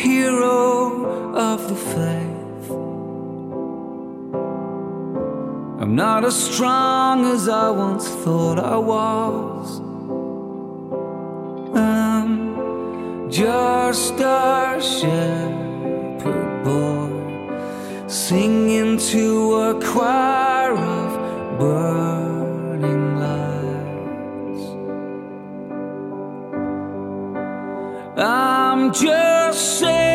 hero of the faith. I'm not as strong as I once thought I was. I'm just a shepherd boy singing to a choir of burning lights. I'm just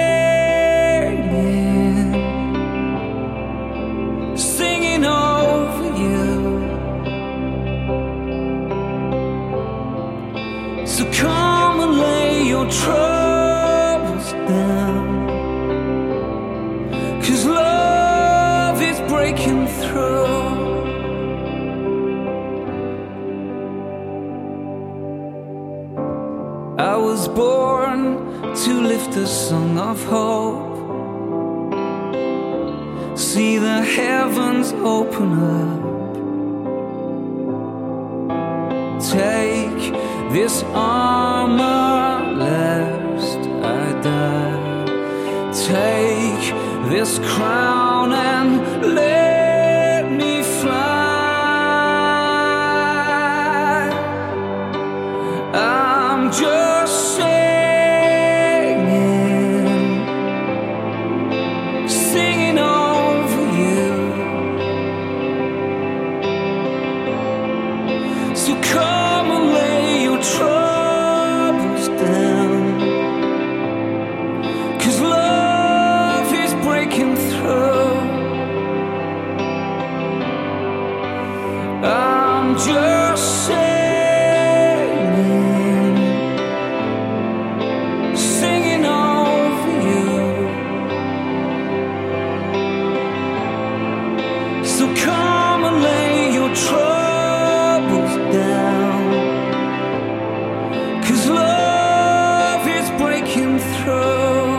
singing over you. So come and lay your troubles down, 'cause love is breaking through. I was born to lift a song of hope, see the heavens open up. Take this armor lest I die. Take this crown and let me fly. I'm just singing over you. So come and lay your troubles down, 'cause love is breaking through. I'm just singing over you. So come and lay your troubles down, 'cause love is breaking through.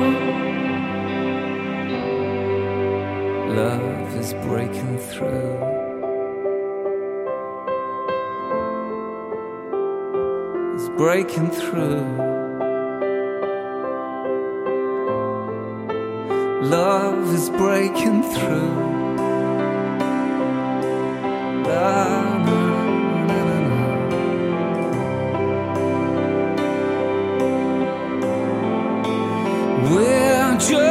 Love is breaking through. It's breaking through. Love is breaking through. La, na, na, na, na. We're just